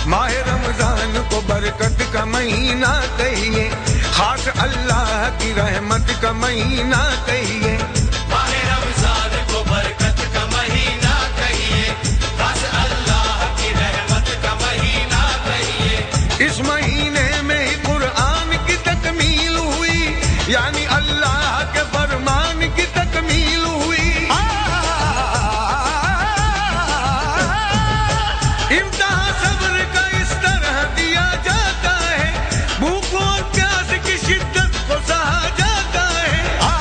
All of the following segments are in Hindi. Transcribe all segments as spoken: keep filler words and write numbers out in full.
माह रमजान को बरकत का महीना कहिए, खास अल्लाह की रहमत का महीना कहिए। माह रमजान को बरकत का महीना कहिए, खास अल्लाह की रहमत का महीना कहिए। इस महीने में ही कुरान की तकमील हुई, यानी अल्लाह के फरमान की तकमील हुई। इम्तिहान सब्र का इस तरह दिया जाता है, भूख और प्यास की शिद्दत को सहा जाता है।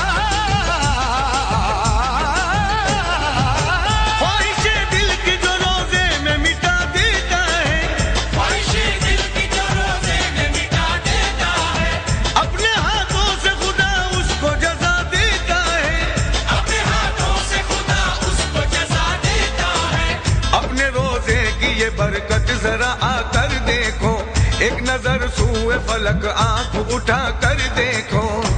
ख्वाहिशे दिल की जो रोजे में मिटा देता है, ख्वाहिशे दिल की जो रोजे में मिटा देता है। अपने हाथों से खुदा उसको जजा देता है, अपने हाथों से खुदा उसको जजा देता है। अपने रोजे की ये बरकत जरा आकर देखो, एक नजर सूए फलक आंख उठा कर देखो।